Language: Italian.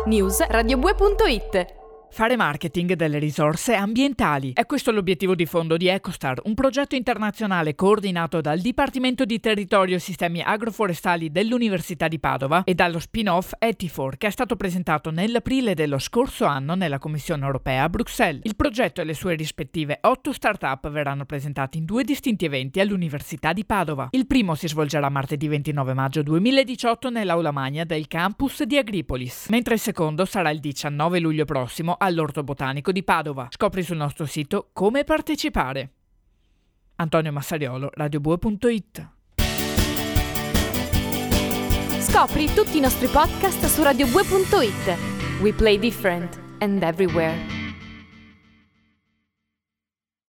News radiobue.it. Fare marketing delle risorse ambientali. È questo l'obiettivo di fondo di Ecostar, un progetto internazionale coordinato dal Dipartimento di Territorio e Sistemi Agroforestali dell'Università di Padova e dallo spin-off Etifor, che è stato presentato nell'aprile dello scorso anno nella Commissione europea a Bruxelles. Il progetto e le sue rispettive 8 start-up verranno presentati in 2 distinti eventi all'Università di Padova. Il primo si svolgerà martedì 29 maggio 2018 nell'aula magna del campus di Agripolis, mentre il secondo sarà il 19 luglio prossimo all'Orto Botanico di Padova. Scopri sul nostro sito come partecipare. Antonio Massariolo, radiobue.it. Scopri tutti i nostri podcast su radiobue.it. We play different and everywhere.